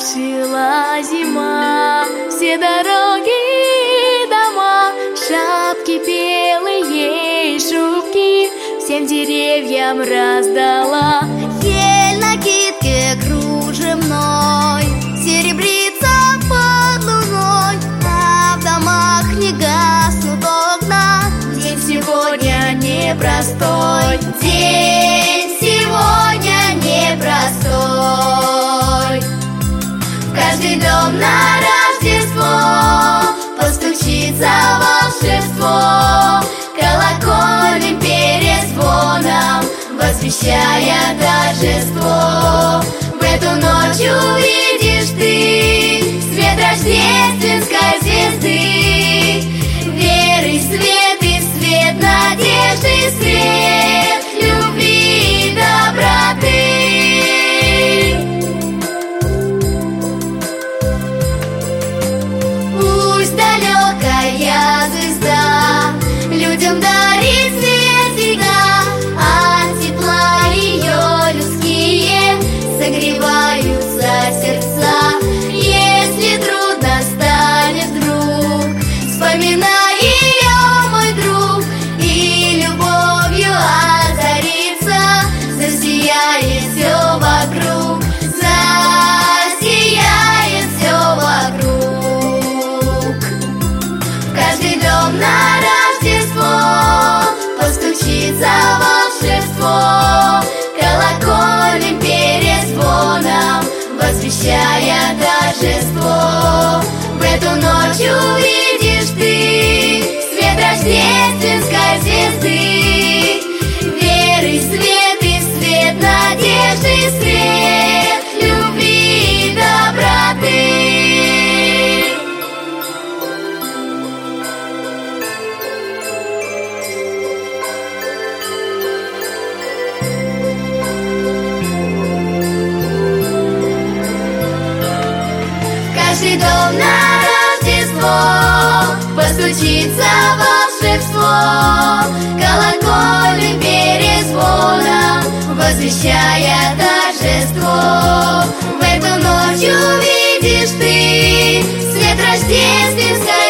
Прошила зима все дороги и дома, шапки белые, шубки всем деревьям раздала. Ель накидке кружевной серебрится под луной, а в домах не гаснут окна. День сегодня непростой, День сегодня непростой. В каждый дом на Рождество постучится волшебство, колокольным перезвоном возвещая торжество. В эту ночь увидишь ты свет рождественской звезды, веры свет и свет надежды, свет любви и доброты. Пусть далекая звезда людям дарит свет всегда, от тепла ее людские согреваются сердца. Если трудно станет вдруг, вспоминай ее, мой друг, и любовью озарится, засияет все вокруг, засияет все вокруг. В каждый дом на Рождество постучится волшебство, колокольным перезвоном возвещая торжество. В эту ночь увидишь ты свет рождественской звезды, веры свет и свет надежды, свет любви и доброты. Каждый дом на Рождество постучится волшебство, колокольным перезвоном возвещая торжество. В эту ночь увидишь ты свет рождественской